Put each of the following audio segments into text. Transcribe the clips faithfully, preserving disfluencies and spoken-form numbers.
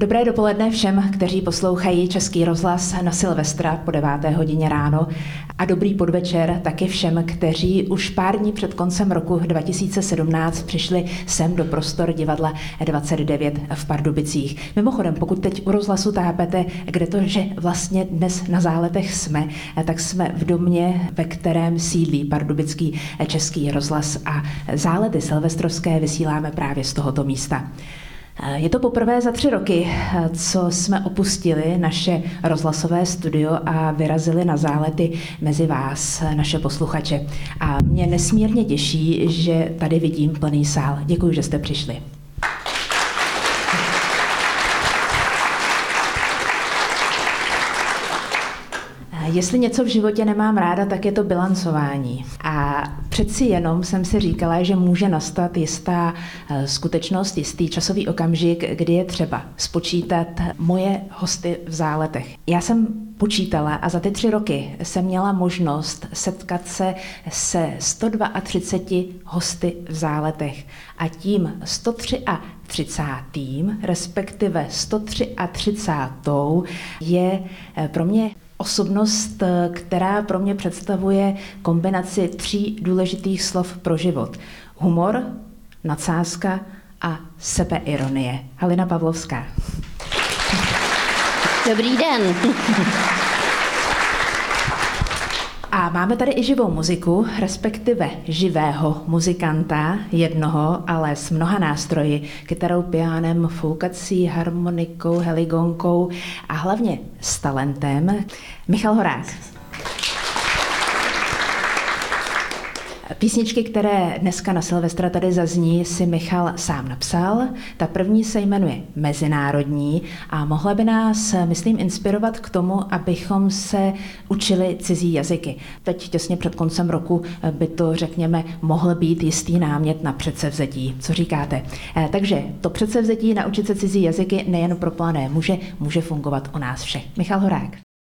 Dobré dopoledne všem, kteří poslouchají Český rozhlas na Silvestra po deváté hodině ráno a dobrý podvečer taky všem, kteří už pár dní před koncem roku dva tisíce sedmnáct přišli sem do prostor divadla dvacet devět v Pardubicích. Mimochodem, pokud teď u rozhlasu tápete, kde to, že vlastně dnes na Záletech jsme, tak jsme v domě, ve kterém sídlí pardubický Český rozhlas a Zálety silvestrovské vysíláme právě z tohoto místa. Je to poprvé za tři roky, co jsme opustili naše rozhlasové studio a vyrazili na Zálety mezi vás, naše posluchače. A mě nesmírně těší, že tady vidím plný sál. Děkuji, že jste přišli. Jestli něco v životě nemám ráda, tak je to bilancování. A přeci jenom jsem si říkala, že může nastat jistá skutečnost, jistý časový okamžik, kdy je třeba spočítat moje hosty v Záletech. Já jsem počítala a za ty tři roky jsem měla možnost setkat se se sto třiceti dvěma hosty v Záletech. A tím sto třicátým, respektive sto třicátou je pro mě osobnost, která pro mě představuje kombinaci tří důležitých slov pro život. Humor, nadsázka a sebeironie. Halina Pavlovská. Dobrý den. A máme tady i živou muziku, respektive živého muzikanta, jednoho, ale s mnoha nástroji, kytarou, pianem, foukací, harmonikou, heligonkou a hlavně s talentem. Michal Horák. Písničky, které dneska na Silvestra tady zazní, si Michal sám napsal. Ta první se jmenuje Mezinárodní a mohla by nás, myslím, inspirovat k tomu, abychom se učili cizí jazyky. Teď těsně před koncem roku by to, řekněme, mohl být jistý námět na předsevzetí. Co říkáte? Takže to předsevzetí naučit se cizí jazyky nejen pro plané muže, může fungovat u nás všech. Michal Horák.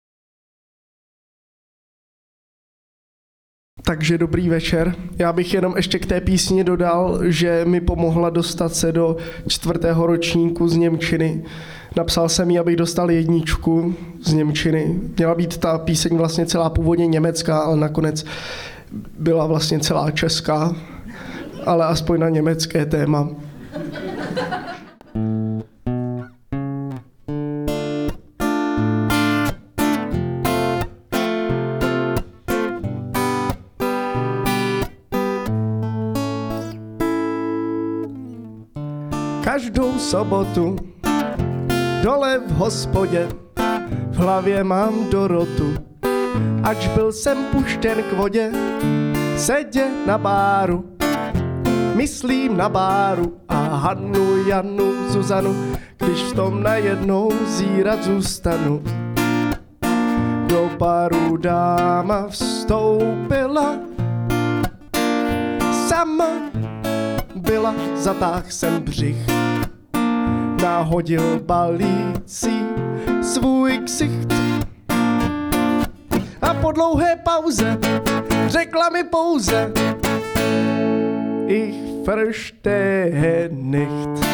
Takže dobrý večer. Já bych jenom ještě k té písni dodal, že mi pomohla dostat se do čtvrtého ročníku z němčiny. Napsal jsem jí, abych dostal jedničku z němčiny. Měla být ta píseň vlastně celá původně německá, ale nakonec byla vlastně celá česká, ale aspoň na německé téma. Každou sobotu dole v hospodě v hlavě mám Dorotu. Ač byl jsem puštěn k vodě, sedě na báru. Myslím na báru a Hannu, Janu, Zuzanu, když v tom najednou zírat zůstanu. Do baru dáma vstoupila, sama byla, zatáh jsem břich, nahodil balící svůj ksicht. A po dlouhé pauze řekla mi pouze Ich verstehe nicht.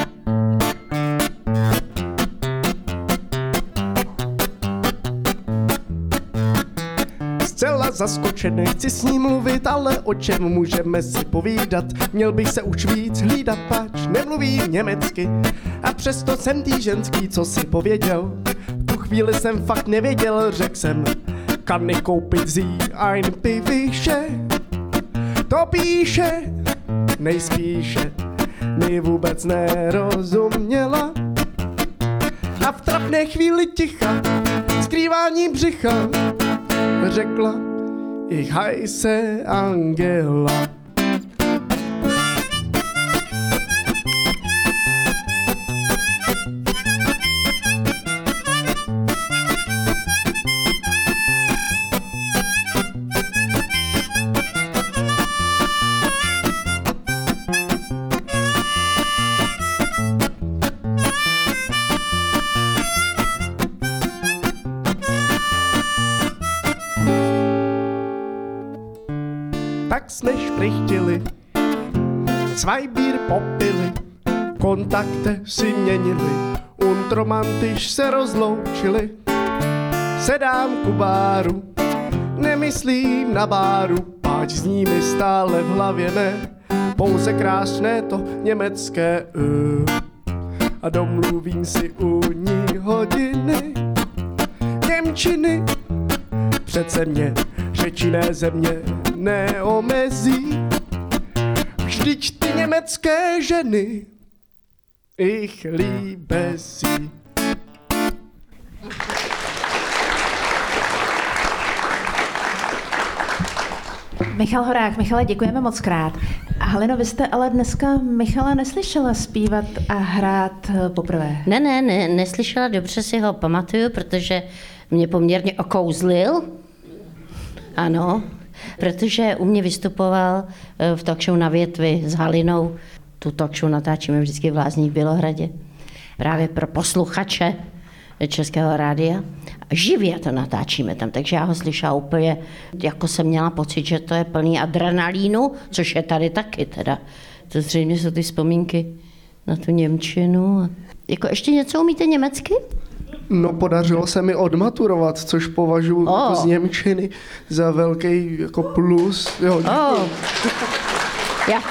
Zcela zaskočený, chci s ním mluvit, ale o čem můžeme si povídat? Měl bych se už víc hlídat, pač nemluvím německy. A přesto jsem tý ženský, co si pověděl. Tu chvíli jsem fakt nevěděl, řekl jsem, kann ich koupit sie ein Pivische? To píše, nejspíše mi vůbec nerozuměla. A v trapné chvíli ticha, skrývání břicha, řekla, ich heiße Angela. Tak jsme šplichtili, zwei Bier popili, kontakte si měnili, und romantisch se rozloučili. Sedám ku báru, nemyslím na báru, páč s nimi stále v hlavě ne, pouze krásné to německé ö. A domluvím si u ní hodiny němčiny. Přece mě řečinné země neomezí, vždyť ty německé ženy ich liebe sie. Michal Horák, Michale, děkujeme moc krát. Halino, vy jste ale dneska Michala neslyšela zpívat a hrát poprvé. Ne, ne, ne, neslyšela, dobře si ho pamatuju, protože mě poměrně okouzlil. Ano, protože u mě vystupoval v talk show Na větvi s Halinou. Tu talk show natáčíme vždycky v Lázních v Bělohradě. Právě pro posluchače Českého rádia. Živě to natáčíme tam, takže já ho slyšela úplně, jako jsem měla pocit, že to je plný adrenalínu, což je tady taky teda. To zřejmě jsou ty vzpomínky na tu němčinu. Jako ještě něco umíte německy? No, podařilo se mi odmaturovat, což považuji oh. jako z němčiny za velký jako plus. Jo, oh. já,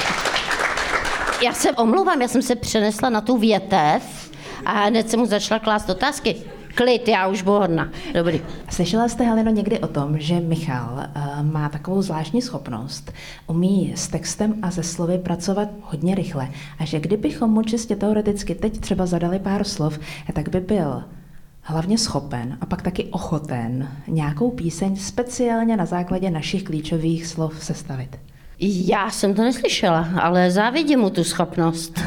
já se omlouvám, já jsem se přenesla na tu větev a hned jsem mu začala klást otázky. Klid, já už budu hodna. Dobrý. Slyšela jste, Halino, někdy o tom, že Michal uh, má takovou zvláštní schopnost, umí s textem a se slovy pracovat hodně rychle a že kdybychom mu čistě teoreticky teď třeba zadali pár slov, tak by byl hlavně schopen a pak taky ochoten nějakou píseň speciálně na základě našich klíčových slov sestavit. Já jsem to neslyšela, ale závidím mu tu schopnost.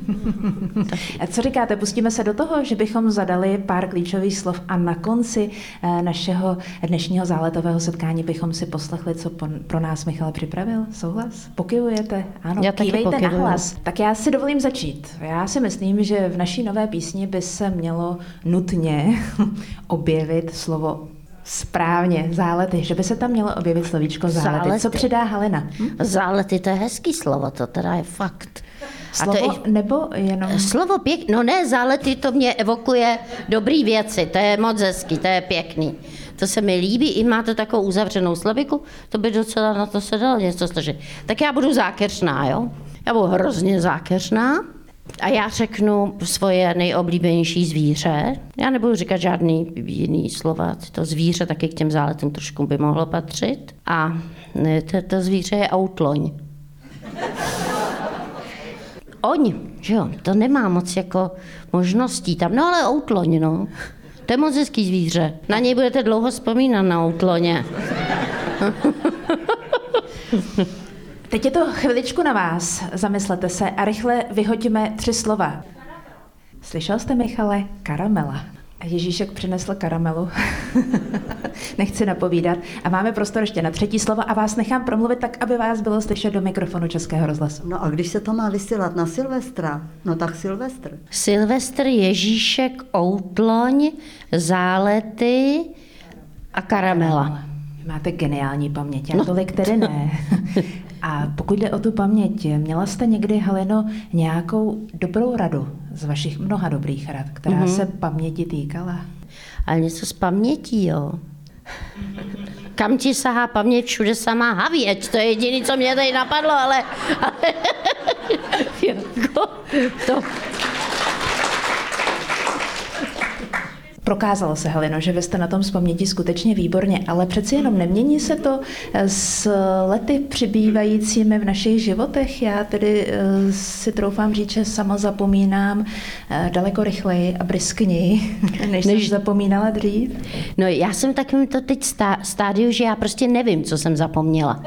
A co říkáte, pustíme se do toho, že bychom zadali pár klíčových slov a na konci našeho dnešního záletového setkání bychom si poslechli, co pro nás Michal připravil? Souhlas? Pokyvujete? Ano, já kývejte na hlas. Tak já si dovolím začít. Já si myslím, že v naší nové písni by se mělo nutně objevit slovo správně, zálety, že by se tam mělo objevit slovíčko zálety. zálety. Co přidá Halina? Hm? Zálety, to je hezký slovo, to teda je fakt. Slovo A to je, nebo jenom... Slovo pěkný, no ne, zálety, to mě evokuje dobrý věci, to je moc hezký, to je pěkný. To se mi líbí, i má to takovou uzavřenou slabiku, to by docela na to se dalo něco složit. Tak já budu zákeřná, jo? Já budu hrozně zákeřná. A já řeknu svoje nejoblíbenější zvíře. Já nebudu říkat žádný jiný slova. To zvíře taky k těm záletům trošku by mohlo patřit. A to, to zvíře je outloň. Oň, že jo, to nemá moc jako možností tam. No ale outloň, no. To je moc hezký zvíře. Na něj budete dlouho vzpomínat, na outloně. Teď je to chviličku na vás, zamyslete se a rychle vyhoďme tři slova. Slyšel jste, Michale? Karamela. Ježíšek přinesl karamelu. Nechci napovídat. A máme prostor ještě na třetí slovo a vás nechám promluvit tak, aby vás bylo slyšet do mikrofonu Českého rozhlasu. No a když se to má vysílat na Silvestra, no tak Silvestr. Silvestr, Ježíšek, outloň, zálety a karamela. Máte geniální paměť, a tolik tedy ne. A pokud jde o tu paměť, měla jste někdy, Halino, nějakou dobrou radu z vašich mnoha dobrých rad, která mm-hmm. se paměti týkala? Ale něco z pamětí, jo. Kam ti sahá paměť, všude samá havěť, to je jediné, co mě tady napadlo, ale... ale jako to... Prokázalo se, Halino, že vy jste na tom z paměti skutečně výborně, ale přeci jenom nemění se to s lety přibývajícími v našich životech. Já tedy si troufám říct, že sama zapomínám daleko rychleji a briskněji, než, než... jsem zapomínala dřív. No já jsem takovým to teď stádiu, že já prostě nevím, co jsem zapomněla.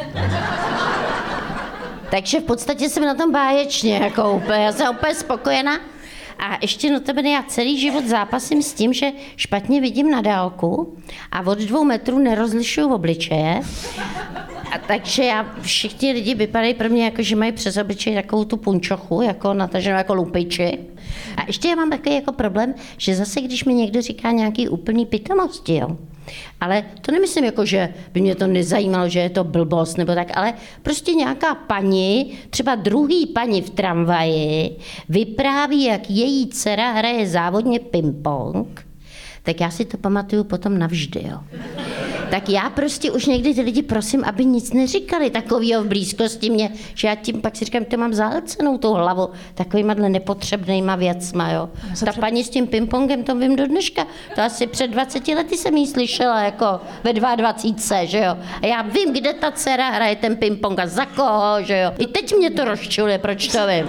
Takže v podstatě jsem na tom báječně, jako úplně, já jsem úplně spokojená. A ještě notabene já celý život zápasím s tím, že špatně vidím na dálku a od dvou metrů nerozlišuju obličeje. A takže já, všichni lidi vypadají pro mě jako, že mají přes obličej takovou tu punčochu, jako nataženou jako lupiči. A ještě já mám takový jako problém, že zase, když mi někdo říká nějaký úplný pitomosti, jo. Ale to nemyslím jako, že by mě to nezajímalo, že je to blbost nebo tak, ale prostě nějaká paní, třeba druhý paní v tramvaji, vypráví, jak její dcera hraje závodně ping-pong, tak já si to pamatuju potom navždy, jo. Tak já prostě už někdy ty lidi prosím, aby nic neříkali takovýho v blízkosti mě, že já tím pak si říkám, to mám zahlcenou tou hlavu takovýma nepotřebnýma věcma, jo. Ta před... paní s tím pingpongem, to vím do dneška, to asi před dvaceti lety jsem jí slyšela, jako ve dvacítce, že jo. A já vím, kde ta dcera hraje ten pingpong a za koho, že jo. I teď mě to rozčuluje, proč to vím.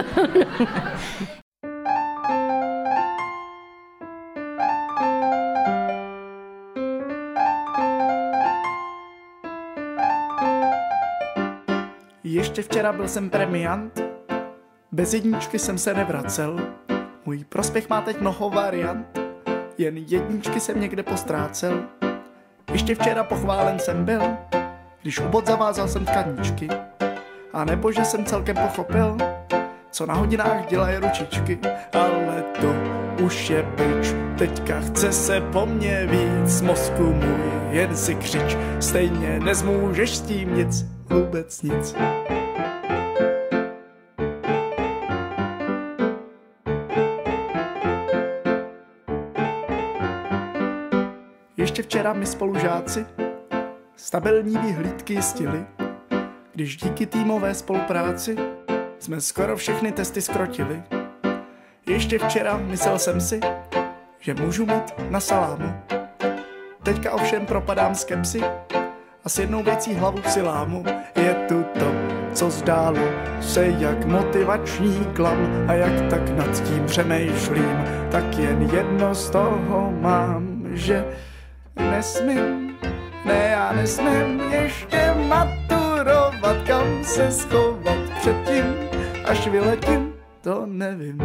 Ještě včera byl jsem premiant, bez jedničky jsem se nevracel. Můj prospěch má teď mnoho variant, jen jedničky jsem někde postrácel. Ještě včera pochválen jsem byl, když u bod zavázal jsem tkaničky. A nebo že jsem celkem pochopil, co na hodinách dělají ručičky. Ale to už je pryč, teďka chce se po mně víc. Mozku můj, jen si křič, stejně nezmůžeš s tím nic, vůbec nic. Ještě včera mi spolužáci stabilní vyhlídky jistili, když díky týmové spolupráci jsme skoro všechny testy skrotili. Ještě včera myslel jsem si, že můžu mít na salámu. Teďka ovšem propadám skepsi a s jednou věcí hlavu si lámu. Je tu to, co zdálo se jak motivační klam, a jak tak nad tím přemýšlím, tak jen jedno z toho mám, že nesmím, ne já nesmím ještě maturovat, kam se schovat předtím, až vyletím, to nevím.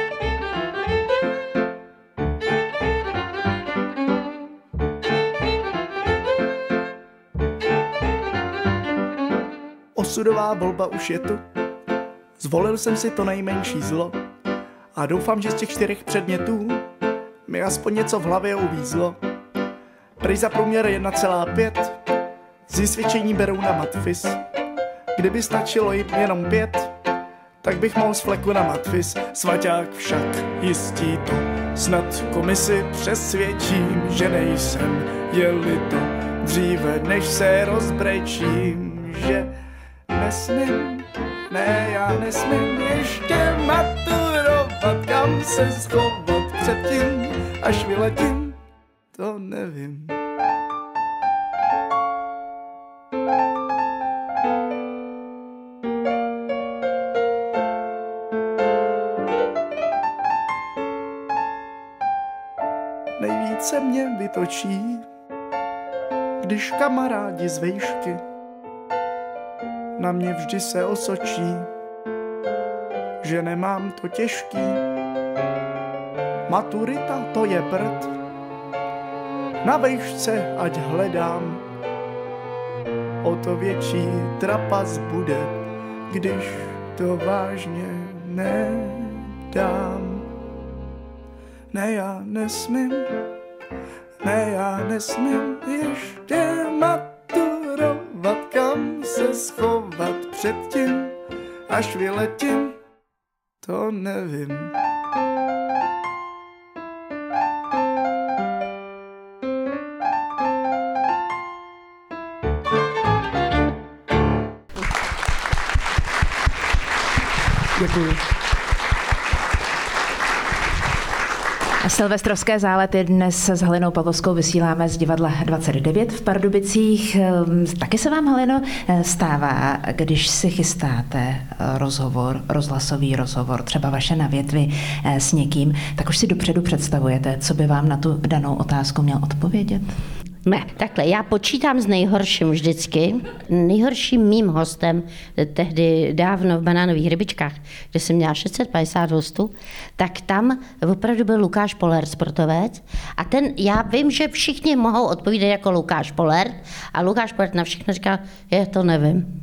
Osudová volba už je tu, zvolil jsem si to nejmenší zlo a doufám, že z těch čtyřech předmětů mi aspoň něco v hlavě uvízlo. Prý za průměr jedna celá pět, z vysvědčení berou na matfis. Kdyby stačilo jít jenom pět, tak bych mohl z fleku na matfis. Svaťák však jistí to, snad komisi přesvědčím, že nejsem, je-li to dříve, než se rozbrečím, že nesmím, ne já nesmím ještě maturovat, kam se schovat předtím, až vyletím, to nevím. Nejvíce mě vytočí, když kamarádi z vejšky na mě vždy se osočí, že nemám to těžký. Maturita to je prd, na vejšce ať hledám, o to větší trapas bude, když to vážně nedám. Ne, já nesmím, ne, já nesmím ještě maturovat, kam se schovat předtím, až vyletím, to nevím. Děkuji. Silvestrovské zálety dnes s Halinou Pavlovskou vysíláme z divadla dvacet devět v Pardubicích. Taky se vám, Halino, stává, když si chystáte rozhovor, rozhlasový rozhovor, třeba vaše na větvi s někým, tak už si dopředu představujete, co by vám na tu danou otázku měl odpovědět? Ne, takhle, já počítám s nejhorším vždycky. Nejhorším mým hostem tehdy dávno v Banánových rybičkách, kde jsem měla šest set padesát hostů, tak tam opravdu byl Lukáš Pollert, sportovec. A ten, já vím, že všichni mohou odpovídat jako Lukáš Pollert a Lukáš Pollert na všechno říká, je to nevím.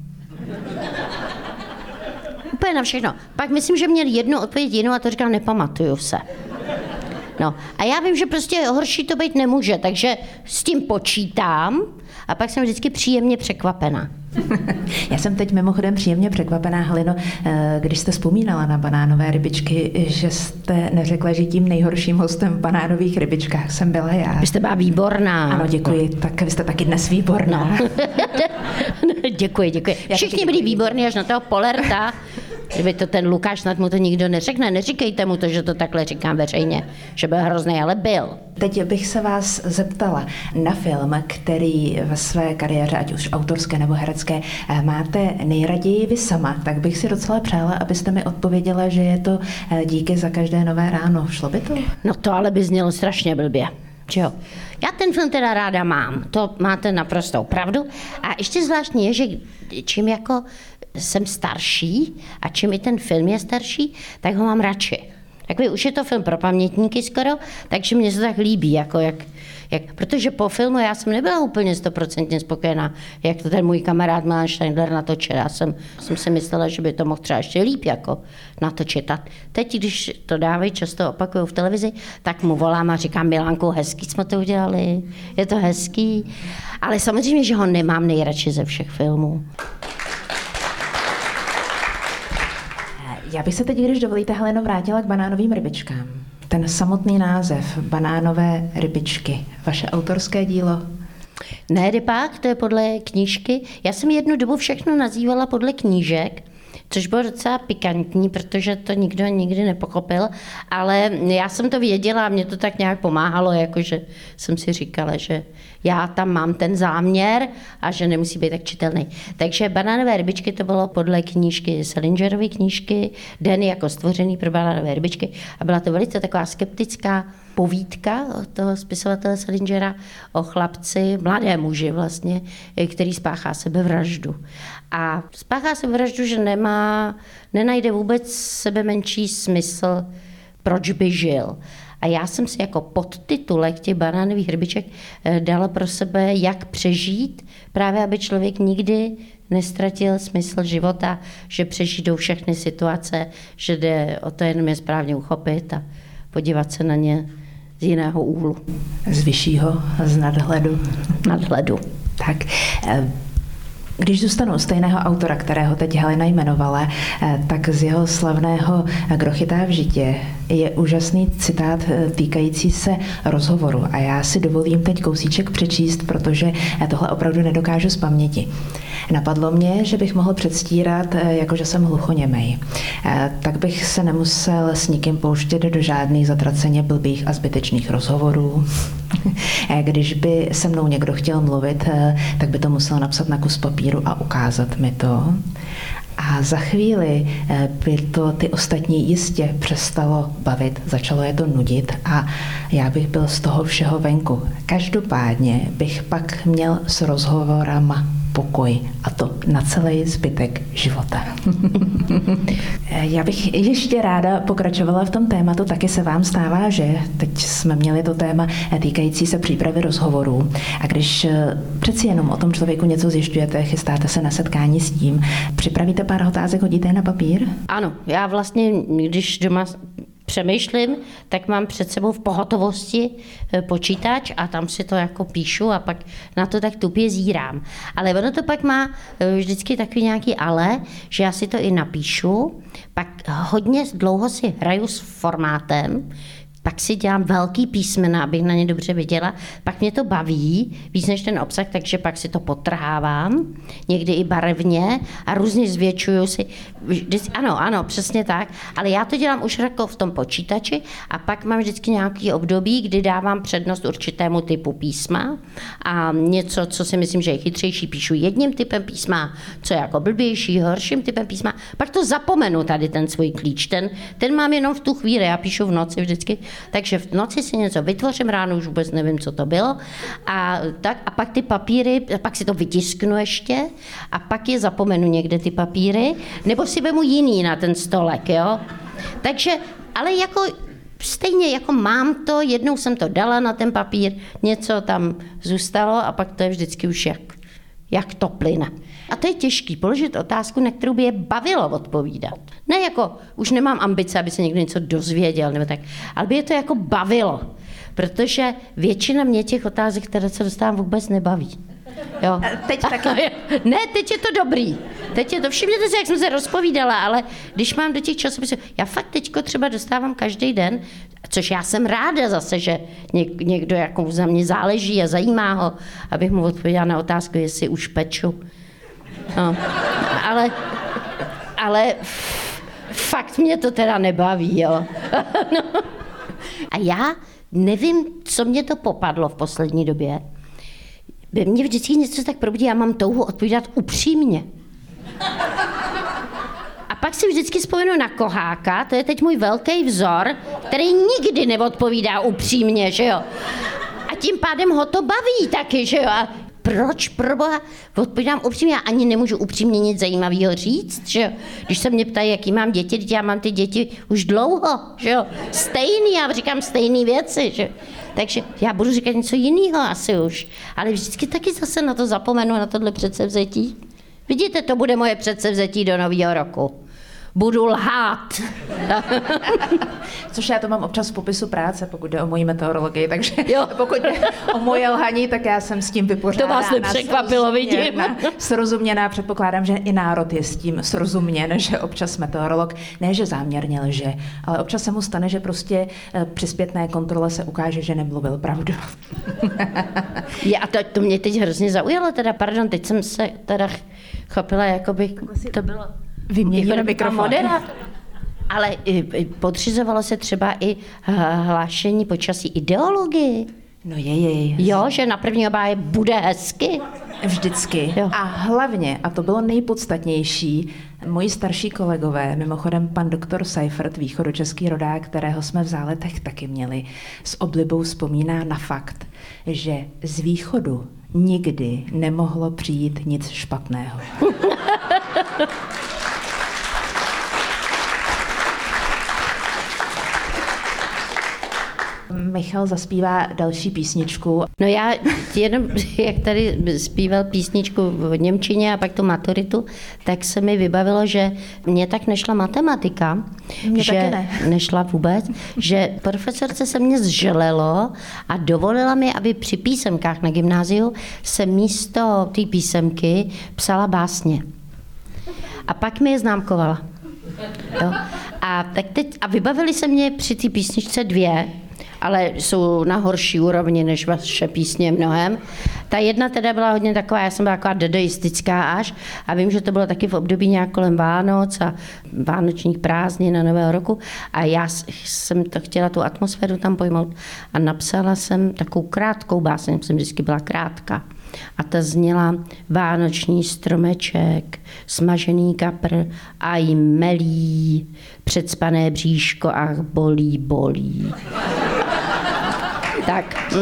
Úplně na všechno. Pak myslím, že měl jednu odpověď jinou a to říkal, nepamatuju se. No a já vím, že prostě horší to být nemůže, takže s tím počítám a pak jsem vždycky příjemně překvapená. Já jsem teď mimochodem příjemně překvapená, Halino, když jste vzpomínala na banánové rybičky, že jste neřekla, že tím nejhorším hostem v banánových rybičkách jsem byla já. Vy jste byla výborná. Ano, děkuji, tak vy jste taky dnes výborná. No. Děkuji, děkuji. Všichni byli výborní až na toho Pollerta. Kdyby to ten Lukáš, snad mu to nikdo neřekne, neříkejte mu to, že to takhle říkám veřejně, že byl hrozný, ale byl. Teď bych se vás zeptala na film, který ve své kariéře, ať už autorské nebo herecké, máte nejraději vy sama, tak bych si docela přála, abyste mi odpověděla, že je to Díky za každé nové ráno. Šlo by to? No to ale by znělo strašně blbě. Jo. Já ten film teda ráda mám, to máte naprostou pravdu. A ještě zvláštní je, že čím jako jsem starší a čím i ten film je starší, tak ho mám radši. Takový už je to film pro pamětníky skoro, takže mě se tak líbí, jako jak, jak, protože po filmu já jsem nebyla úplně stoprocentně spokojená, jak to ten můj kamarád Milan Steindler natočil. Já jsem, jsem si myslela, že by to mohl třeba ještě líp jako natočit. A teď, když to dávají, často opakují v televizi, tak mu volám a říkám, Milanku, hezký jsme to udělali, je to hezký. Ale samozřejmě, že ho nemám nejradši ze všech filmů. Já bych se teď, když dovolíte, Heleno, vrátila k banánovým rybičkám. Ten samotný název, Banánové rybičky, vaše autorské dílo? Ne, rypák, to je podle knížky. Já jsem jednu dobu všechno nazývala podle knížek, což bylo docela pikantní, protože to nikdo nikdy nepochopil, ale já jsem to věděla a mě to tak nějak pomáhalo, jakože jsem si říkala, že já tam mám ten záměr a že nemusí být tak čitelný. Takže Banánové rybičky to bylo podle knížky Salingerovy knížky, Den jako stvořený pro banánové rybičky a byla to velice taková skeptická povídka od toho spisovatele Salingera o chlapci, mladé muži vlastně, který spáchá sebevraždu. A spáchá sebevraždu, že nemá, nenajde vůbec sebe menší smysl, proč by žil. A já jsem si jako podtitulek těch banánových rybiček dala pro sebe, jak přežít, právě aby člověk nikdy nestratil smysl života, že přežijdou všechny situace, že jde o to jenom je správně uchopit a podívat se na ně z jiného úhlu. Z vyššího, z nadhledu. Nadhledu. Tak, když zůstanu stejného autora, kterého teď Helena jmenovala, tak z jeho slavného Kdo chytá v žitě je úžasný citát týkající se rozhovoru. A já si dovolím teď kousíček přečíst, protože tohle opravdu nedokážu z paměti. Napadlo mě, že bych mohl předstírat, jakože jsem hluchoněmej. Tak bych se nemusel s nikým pouštět do žádných zatraceně blbých a zbytečných rozhovorů. Když by se mnou někdo chtěl mluvit, tak by to musel napsat na kus papíru a ukázat mi to. A za chvíli by to ty ostatní jistě přestalo bavit, začalo je to nudit a já bych byl z toho všeho venku. Každopádně bych pak měl s rozhovorama pokoj a to na celý zbytek života. Já bych ještě ráda pokračovala v tom tématu, taky se vám stává, že teď jsme měli to téma týkající se přípravy rozhovorů a když přeci jenom o tom člověku něco zjišťujete, chystáte se na setkání s tím, připravíte pár otázek, hodíte je na papír? Ano, já vlastně, když doma přemýšlím, tak mám před sebou v pohotovosti počítač a tam si to jako píšu a pak na to tak tupě zírám. Ale ono to pak má vždycky takový nějaký ale, že já si to i napíšu, pak hodně dlouho si hraju s formátem, pak si dělám velký písmena, abych na ně dobře viděla, pak mě to baví víc než ten obsah, takže pak si to potrhávám, někdy i barevně a různě zvětšuju si. Ano, ano, přesně tak, ale já to dělám už jako v tom počítači a pak mám vždycky nějaký období, kdy dávám přednost určitému typu písma a něco, co si myslím, že je chytřejší, píšu jedním typem písma, co je jako blbější, horším typem písma, pak to zapomenu tady ten svůj klíč, ten, ten mám jenom v tu chvíli, já píšu v noci vždycky, Takže v noci si něco vytvořím, ráno už vůbec nevím, co to bylo. A, tak, a pak ty papíry, pak si to vytisknu ještě a pak je zapomenu někde ty papíry, nebo si vemu jiný na ten stolek, jo. Takže, ale jako stejně jako mám to, jednou jsem to dala na ten papír, něco tam zůstalo a pak to je vždycky už jak, jak to plyne. A to je těžký, položit otázku, na kterou by je bavilo odpovídat. Ne jako, už nemám ambice, aby se někdo něco dozvěděl, nebo tak, ale by je to jako bavilo, protože většina mě těch otázek, které se dostávám, vůbec nebaví. Jo. Teď taky. Ne, teď je to dobrý. Teď je to, všimněte si, jak jsem se rozpovídala, ale když mám do těch časopisů, já fakt teďko třeba dostávám každý den, což já jsem ráda zase, že někdo jako za mě záleží a zajímá ho, abych mu odpověděla na otázku, jestli už peču. No. Ale, ale fakt mě to teda nebaví, jo. No. A já nevím, co mě to popadlo v poslední době. By mě vždycky něco tak probudí, já mám touhu odpovídat upřímně. A pak si vždycky vzpomenu na Koháka, to je teď můj velký vzor, který nikdy neodpovídá upřímně, že jo. A tím pádem ho to baví taky, že jo. A proč proboha odpovídám upřímně, já ani nemůžu upřímně nic zajímavého říct, že jo. Když se mě ptají, jaký mám děti, já mám ty děti už dlouho, že jo. Stejný, já říkám stejné věci, že jo. Takže já budu říkat něco jiného asi už, ale vždycky taky zase na to zapomenu, na tohle předsevzetí. Vidíte, to bude moje předsevzetí do nového roku. Budu lhát. Což já to mám občas v popisu práce, pokud jde o moji meteorologii, takže jo. Pokud jde o moje lhaní, tak já jsem s tím vypořádána. To vás nepřekvapilo, vidím. Srozuměná, předpokládám, že i národ je s tím srozuměn, že občas meteorolog, ne, že záměrně lže, ale občas se mu stane, že prostě při zpětné kontrole se ukáže, že nemluvil pravdu. Je, a to, to mě teď hrozně zaujalo, teda, pardon, teď jsem se teda chopila, jakoby to bylo... Vyměníme mikrofon. Ale podřizovalo se třeba i hlášení počasí ideologii. No je, je, je. Jo, že na první obáje bude hezky. Vždycky. Jo. A hlavně, a to bylo nejpodstatnější, moji starší kolegové, mimochodem pan doktor Seifert, východočeský rodák, kterého jsme v Záletech taky měli, s oblibou vzpomíná na fakt, že z východu nikdy nemohlo přijít nic špatného. Michal zaspívá další písničku. No já jenom, jak tady zpíval písničku v němčině a pak tu maturitu, tak se mi vybavilo, že mě tak nešla matematika, mě že taky ne. nešla vůbec, že profesorce se mě zželelo a dovolila mi, aby při písemkách na gymnáziu se místo té písemky psala básně. A pak mi je známkovala. Jo. A, tak teď, a vybavili se mě při té písničce dvě, ale jsou na horší úrovni než vaše písně mnohem. Ta jedna teda byla hodně taková, já jsem byla taková dadaistická až a vím, že to bylo taky v období nějak kolem Vánoc a vánočních prázdnin na Nového roku a já jsem to chtěla tu atmosféru tam pojmout a napsala jsem takovou krátkou báseň, jsem vždycky byla krátká. A ta zněla vánoční stromeček, smažený kapr a jí melí, předspané bříško, ach bolí, bolí. Tak.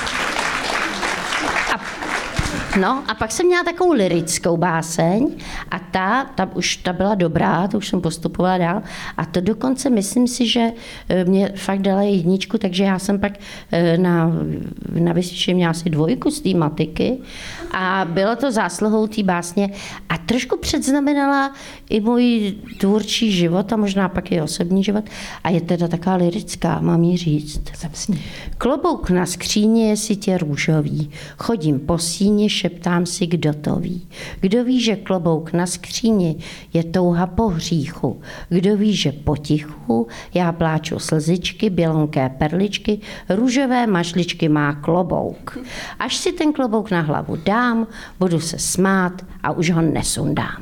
A, no a pak jsem měla takovou lyrickou báseň a ta, ta už ta byla dobrá, to už jsem postupovala dál a to dokonce myslím si, že mě fakt dala jedničku, takže já jsem pak na, na vysvědčení měla asi dvojku z té matiky a bylo to zásluhou té básně a trošku předznamenala i můj tvůrčí život a možná pak i osobní život a je teda taková lyrická, mám jí říct. Klobouk na skříně je sitě růžový, chodím po síni, šeptám si, kdo to ví. Kdo ví, že klobouk na skříni je touha po hříchu. Kdo ví, že potichu já pláču slzičky, bělonké perličky, růžové mašličky má klobouk. Až si ten klobouk na hlavu dám, budu se smát a už ho nesundám.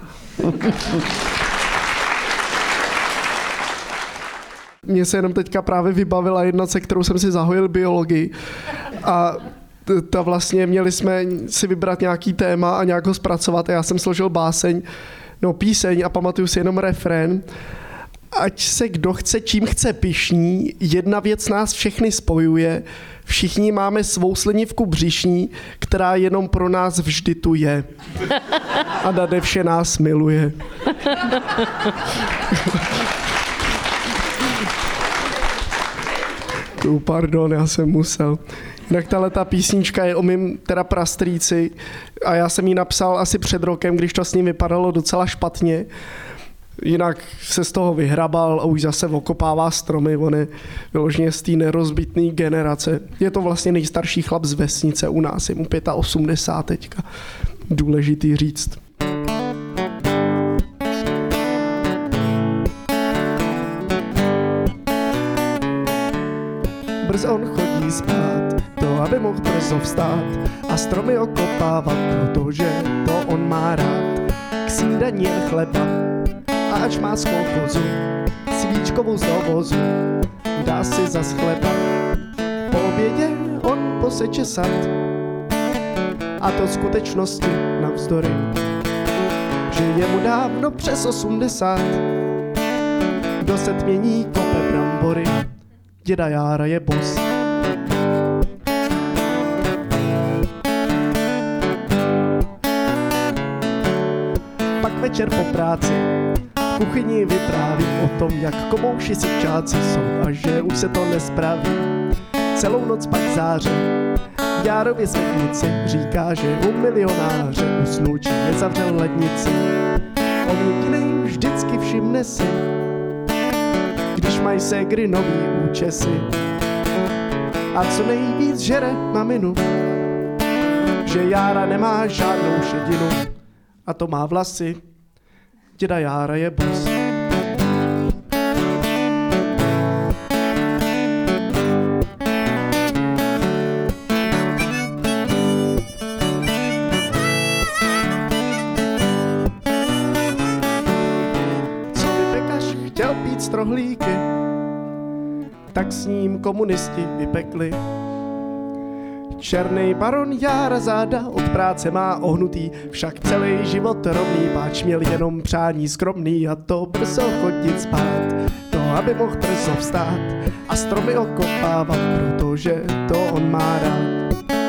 Mně se jenom teďka právě vybavila jedna, se kterou jsem si zahojil biologii. A ta vlastně měli jsme si vybrat nějaký téma a nějak ho zpracovat. A já jsem složil báseň, no píseň a pamatuju si jenom refrén. Ať se kdo chce, čím chce pyšní, jedna věc nás všechny spojuje. Všichni máme svou slinivku břišní, která jenom pro nás vždy tu je. A nade vše nás miluje. Tu, pardon, já jsem musel. Jinak tahleta písnička je o mým teda prastrýci a já jsem ji napsal asi před rokem, když to s ním vypadalo docela špatně. Jinak se z toho vyhrabal a už zase okopává stromy, on je vyloženě z té nerozbitné generace. Je to vlastně nejstarší chlap z vesnice u nás, je mu osmdesát pět teďka. Důležitý říct. Brzo on chodí spát, to aby mohl brzo vstát a stromy okopávat, protože to on má rád. K snídaní jen chleba a ač má svou kozu, svíčkovou z dovozu, dá si zas chleba. Po obědě on poseče sad a to skutečnosti navzdory, že je mu dávno přes osmdesát. Do setmění kope brambory, děda Jára je bos. Pak večer po práci v kuchyni vypráví o tom, jak komouši sipčáci jsou a že už se to nespraví. Celou noc pak záře v Járově světnici říká, že u milionáře usnul či nezavřel lednici. On jedinej vždycky všimne si, když mají ségry nový účesy. A co nejvíc žere maminu, že Jára nemá žádnou šedinu a to má vlasy. Děda Jára je bos. Co by pekař chtěl pít z rohlíky, tak s ním komunisti vypekli. Černý baron Jára záda od práce má ohnutý, však celý život rovný, páč měl jenom přání skromný a to brzo chodit spát, to aby mohl brzo vstát a stromy okopávat, protože to on má rád.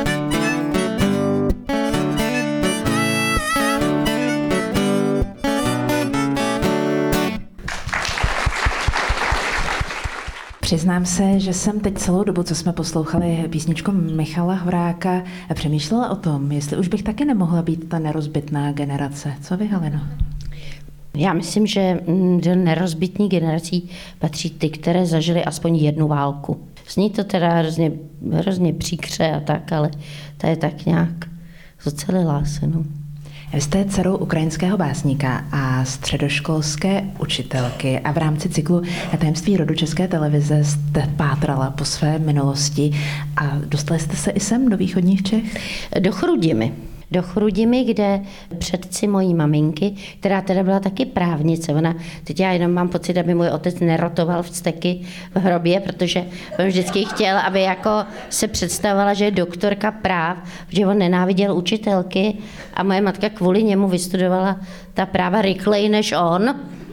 Přiznám se, že jsem teď celou dobu, co jsme poslouchali písničku Michala Horáka, přemýšlela o tom, jestli už bych taky nemohla být ta nerozbitná generace. Co vy, Halino? Já myslím, že do nerozbitní generací patří ty, které zažily aspoň jednu válku. Zní to teda hrozně, hrozně příkře a tak, ale to je tak nějak zocelilá se, no. Vy jste dcerou ukrajinského básníka a středoškolské učitelky a v rámci cyklu Tajemství rodu České televize jste pátrala po své minulosti a dostali jste se i sem do východních Čech? Do Chrudimi. Do Chrudimi, kde předci mojí maminky, která teda byla taky právnice, ona, teď já jenom mám pocit, aby můj otec nerotoval v steky v hrobě, protože on vždycky chtěl, aby jako se představovala, že je doktorka práv, že on nenáviděl učitelky a moje matka kvůli němu vystudovala ta práva rychleji než on.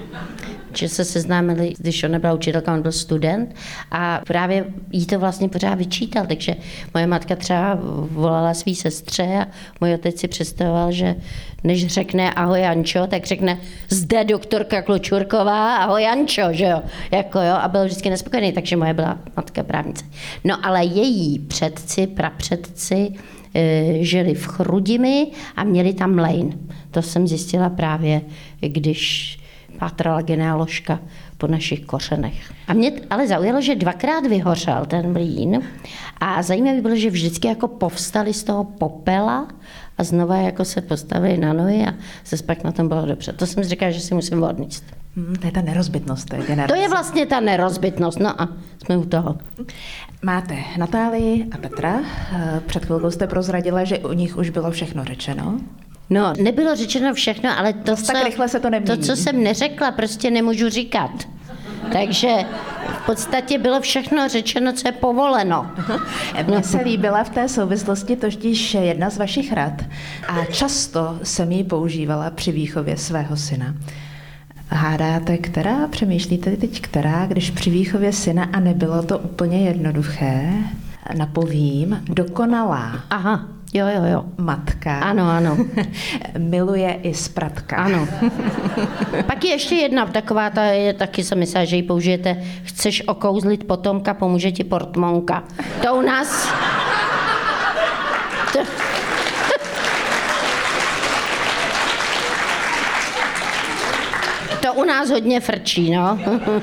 Že se seznámili, když ona byla učitelka, on byl student a právě jí to vlastně pořád vyčítal, takže moje matka třeba volala svý sestře a můj otec si představoval, že než řekne ahoj Jančo, tak řekne zde doktorka Kločurková, ahoj Jančo, že jo, jako jo, a byl vždycky nespokojený, takže moje byla matka právnice. No ale její předci, prapředci e, žili v Chrudimi a měli tam mlejn. To jsem zjistila právě, když pátrala genealožka po našich kořenech. A mě ale zaujalo, že dvakrát vyhořel ten mlýn a zajímavé bylo, že vždycky jako povstali z toho popela a znova jako se postavili na nohy a zase pak na tom bylo dobře. To jsem si říkala, že si musím odníst. Hmm, to je ta nerozbitnost té generace. To je vlastně ta nerozbitnost, no a jsme u toho. Máte Natálii a Petra. Před chvilkou jste prozradila, že u nich už bylo všechno řečeno. No, nebylo řečeno všechno, ale to, co, tak rychle se to nemění. to, co jsem neřekla, prostě nemůžu říkat. Takže v podstatě bylo všechno řečeno, co je povoleno. Mně se líbila v té souvislosti totiž jedna z vašich rad a často jsem ji používala při výchově svého syna. Hádáte, která? Přemýšlíte teď, která? Když při výchově syna, a nebylo to úplně jednoduché, napovím, dokonalá. Aha, jo, jo, jo. Matka. Ano, ano. Miluje i spratka. Ano. Pak je ještě jedna taková, ta je taky, jsem myslela, že ji použijete. Chceš okouzlit potomka, pomůže ti portmonka. To u nás... To... To u nás hodně frčí, no.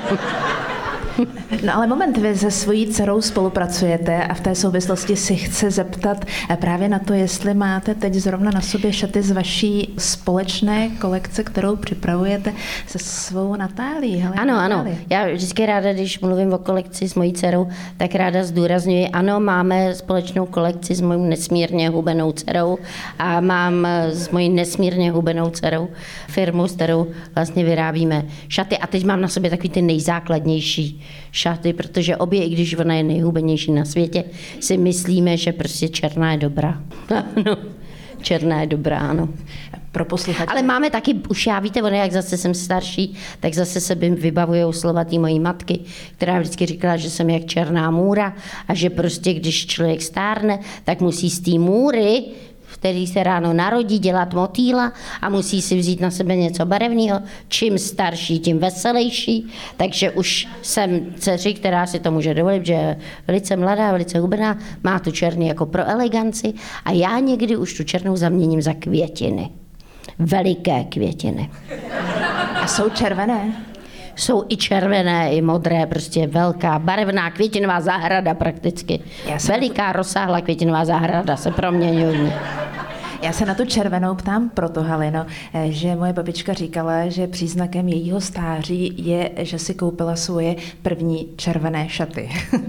No ale moment, vy se svojí dcerou spolupracujete a v té souvislosti si chci zeptat právě na to, jestli máte teď zrovna na sobě šaty z vaší společné kolekce, kterou připravujete se svou Natálií. Hele, Ano, ano. Natálie. Já vždycky ráda, když mluvím o kolekci s mojí dcerou, tak ráda zdůrazňuji, ano, máme společnou kolekci s mojí nesmírně hubenou dcerou a mám s mojí nesmírně hubenou dcerou firmu, s kterou vlastně vyrábíme šaty. A teď mám na sobě takový ty nejzákladnější šaty, protože obě, i když ona je nejhubenější na světě, si myslíme, že prostě černá je dobrá. Ano, černá je dobrá, ano. Pro posluchače. Ale máme taky, už já víte, ono, jak zase jsem starší, tak zase se vybavujou slova té mojí matky, která vždycky říkala, že jsem jak černá můra a že prostě, když člověk stárne, tak musí z té můry, který se ráno narodí, dělat motýla a musí si vzít na sebe něco barevného. Čím starší, tím veselější. Takže už jsem dceři, která si to může dovolit, že je velice mladá, velice hubená, má tu černý jako pro eleganci a já někdy už tu černou zaměním za květiny. Veliké květiny. A jsou červené? Jsou i červené, i modré, prostě velká, barevná květinová zahrada prakticky. Veliká, rozsáhlá květinová zahrada se proměňuje. Já se na tu červenou ptám proto, Halino, že moje babička říkala, že příznakem jejího stáří je, že si koupila svoje první červené šaty.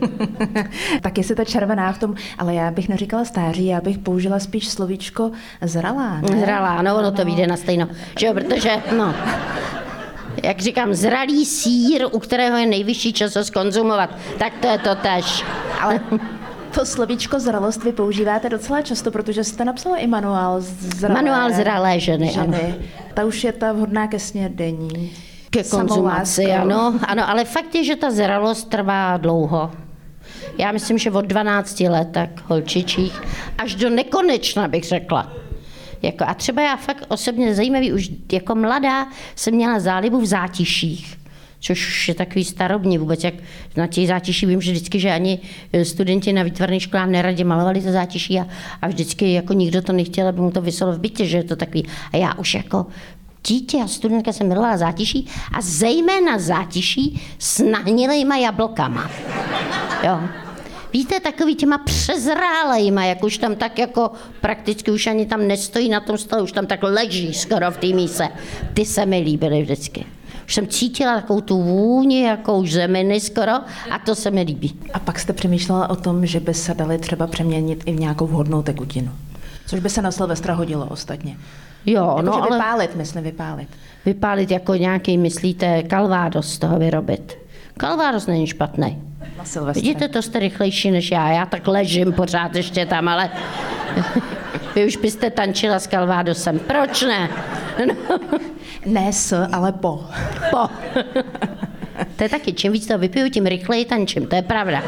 Tak jestli ta červená v tom, ale já bych neříkala stáří, já bych použila spíš slovíčko zralá. Ne? Zralá, no, ono to vyjde na stejno, že jo, protože, no... Jak říkám, zralý sýr, u kterého je nejvyšší čas ho zkonzumovat, tak to je to tež. Ale to slovíčko zralost vy používáte docela často, protože jste napsala i manuál zralé Manuál zralé ženy, ženy. ano. Ta už je ta vhodná ke snědení. Ke konzumaci, ano, ano, ale fakt je, že ta zralost trvá dlouho. Já myslím, že od dvanácti let, tak holčičích, až do nekonečna bych řekla. Jako, a třeba já fakt osobně zajímavý, už jako mladá jsem měla zálibu v zátiších, což je takový starobní vůbec, jak na těch zátiší vím, že vždycky, že ani studenti na výtvarných školách neradě malovali to zátiší a, a vždycky jako nikdo to nechtěl, aby mu to viselo v bytě, že je to takový. A já už jako dítě a studentka jsem milovala zátiší a zejména zátiší s nahnilejma jablkama. Jo. Víte, takový těma přezrálejma, jak už tam tak jako prakticky už ani tam nestojí na tom stole, už tam tak leží skoro v té míse. Ty se mi líbily vždycky. Už jsem cítila takovou tu vůni, jako už zeminy skoro, a to se mi líbí. A pak jste přemýšlela o tom, že by se dali třeba přeměnit i v nějakou vhodnou tekutinu. Což by se na Silvestra hodilo ostatně. Jo, jako, no ale... vypálit, myslím, vypálit. Vypálit jako nějaký, myslíte, kalvádos z toho vyrobit. Kalvádos není špatný. Na Silvestra. Vidíte, to jste rychlejší než já. Já tak ležím pořád ještě tam, ale vy už byste tančila s kalvádosem. Proč ne? No. Ne s, ale po. Po. To je taky, čím víc to vypiju, tím rychleji tančím, to je pravda.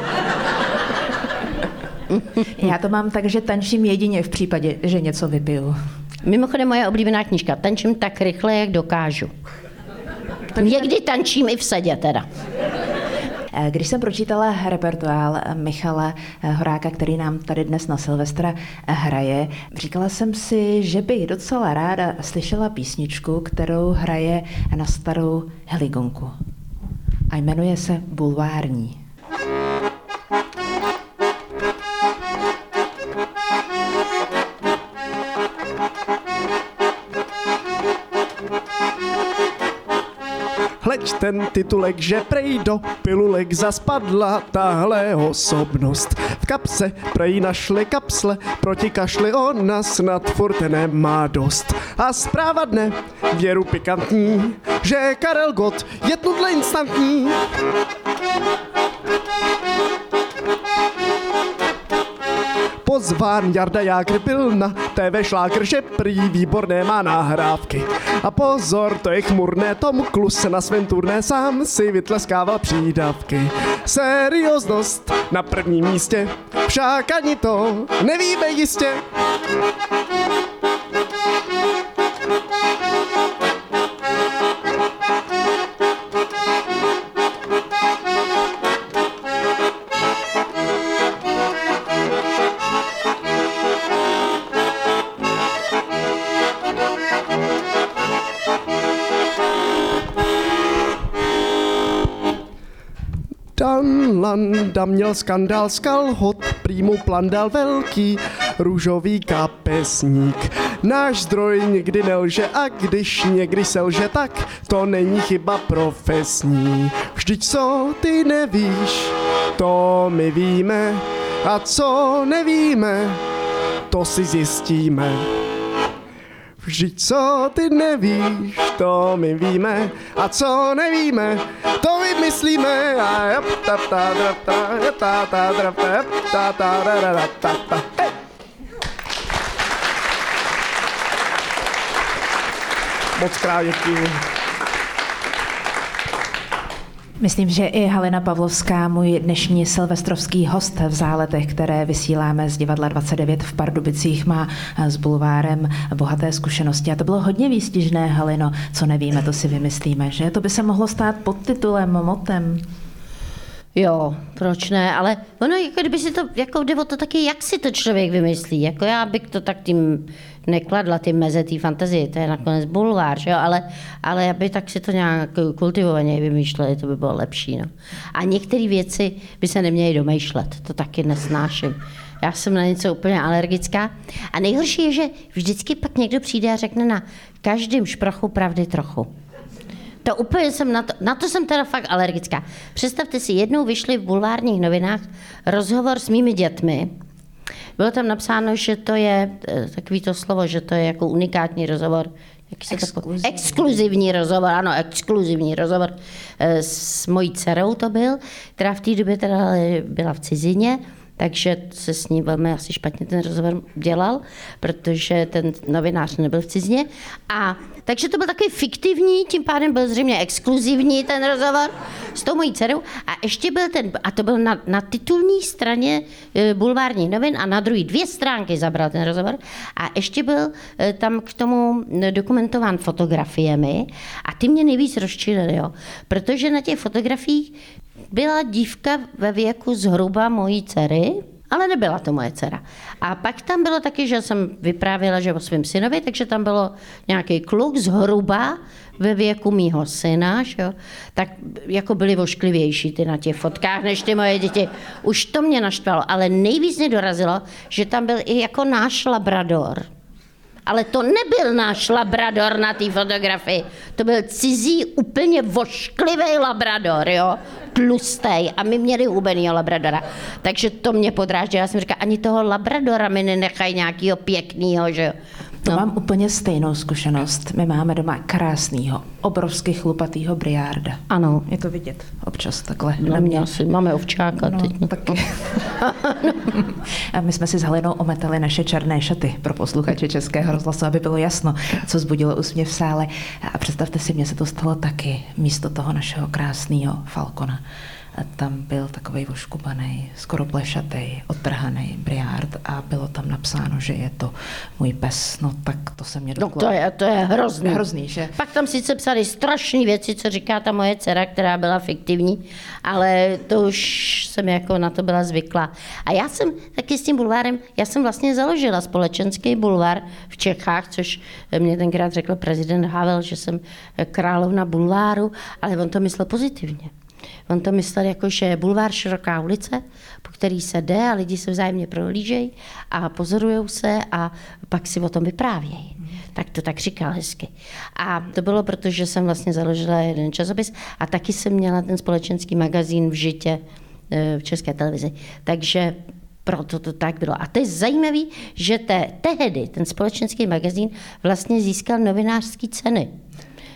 Já to mám tak, že tančím jedině v případě, že něco vypiju. Mimochodem moje oblíbená knížka, tančím tak rychle, jak dokážu. Někdy tančím i v sedě teda. Když jsem pročítala repertoár Michala Horáka, který nám tady dnes na Silvestra hraje, říkala jsem si, že bych docela ráda slyšela písničku, kterou hraje na starou heligonku. A jmenuje se Bulvární. Hleď ten titulek, že prej do pilulek zaspadla tahle osobnost. V kapse prej našli kapsle, proti kašli ona snad furt nemá dost. A zpráva dne, věru pikantní, že Karel Gott je tudle instantní. pozván, Jarda Jágr byl na té vé šlágr, že prý výborné má nahrávky. A pozor, to je chmurné, Tom Klus na svém turné sám si vytleskával přídavky. Serióznost na prvním místě, však ani to nevíme jistě. Dan Landa měl skandál z kalhot, prý mu plandal velký růžový kapesník. Náš zdroj nikdy nelže a když někdy selže, tak to není chyba profesní. Vždyť co ty nevíš, to my víme, a co nevíme, to si zjistíme. Vždyť co ty nevíš, to my víme, a co nevíme, to vymyslíme. Moc krát děkuji. Myslím, že i Halina Pavlovská, můj dnešní silvestrovský host v záletech, které vysíláme z Divadla dvacet devět v Pardubicích, má s bulvárem bohaté zkušenosti. A to bylo hodně výstižné, Halino. Co nevíme, to si vymyslíme, že? To by se mohlo stát podtitulem, motem. Jo, proč ne, ale ono, jako kdyby si to, jako jde o to taky, jak si to člověk vymyslí, jako já bych to tak tím nekladla, ty meze té fantazie, to je nakonec bulvár, že jo, ale, ale já bych tak si to nějak kultivovaně vymýšleli, to by bylo lepší, no. A některé věci by se neměly domýšlet, to taky nesnáším. Já jsem na něco úplně alergická a nejhorší je, že vždycky pak někdo přijde a řekne na každém šprochu pravdy trochu. To úplně jsem na to, na to jsem teda fakt alergická. Představte si, jednou vyšli v bulvárních novinách rozhovor s mými dětmi. Bylo tam napsáno, že to je takový to slovo, že to je jako unikátní rozhovor. Exkluzivní. Exkluzivní rozhovor, ano, exkluzivní rozhovor s mojí dcerou to byl, která v té době teda byla v cizině. Takže se s ní velmi asi špatně ten rozhovor dělal, protože ten novinář nebyl v cizině. A takže to byl takový fiktivní, tím pádem byl zřejmě exkluzivní ten rozhovor s tou mojí dcerou. A ještě byl ten, a to byl na, na titulní straně e, bulvárních novin a na druhé dvě stránky zabral ten rozhovor. A ještě byl e, tam k tomu dokumentován fotografiemi a ty mě nejvíc rozčilily, jo. Protože na těch fotografiích byla dívka ve věku zhruba mojí dcery, ale nebyla to moje dcera. A pak tam bylo taky, že jsem vyprávěla, že o svém synovi, takže tam bylo nějaký kluk zhruba ve věku mýho syna, že? Tak jako byli ošklivější ty na těch fotkách, než ty moje děti. Už to mě naštvalo, ale nejvíc mě dorazilo, že tam byl i jako náš labrador. Ale to nebyl náš labrador na té fotografii. To byl cizí, úplně vošklivý labrador, jo, tlustej. A my měli hubenýho labradora. Takže to mě podráždilo. Já jsem říkala, ani toho labradora mi nenechají nějakýho pěknýho, že jo. To No. mám úplně stejnou zkušenost. My máme doma krásnýho, obrovsky chlupatýho briarda. Ano. Je to vidět občas takhle. No, mě asi, máme ovčáka No, teď. taky. A my jsme si s Halinou ometali naše černé šaty pro posluchače Českého rozhlasu, aby bylo jasno, co vzbudilo úsměv v sále. A představte si, mně se to stalo taky místo toho našeho krásného falkona. A tam byl takovej oškubaný, skoro plešatý, odtrhaný briard a bylo tam napsáno, že je to můj pes. No tak to se mě No dotklo. to je, to je hrozný. Hrozný, že? Pak tam sice psali strašné věci, co říká ta moje dcera, která byla fiktivní, ale to už jsem jako na to byla zvyklá. A já jsem taky s tím bulvárem, já jsem vlastně založila společenský bulvár v Čechách, což mě tenkrát řekl prezident Havel, že jsem královna bulváru, ale on to myslel pozitivně. On to myslel jako, že je bulvár široká ulice, po který se jde a lidi se vzájemně prohlížejí a pozorujou se a pak si o tom vyprávějí. Tak to tak říkal hezky. A to bylo proto, že jsem vlastně založila jeden časopis a taky jsem měla ten společenský magazín v Žitě v České televizi. Takže proto to tak bylo. A to je zajímavé, že te, tehdy ten společenský magazín vlastně získal novinářské ceny.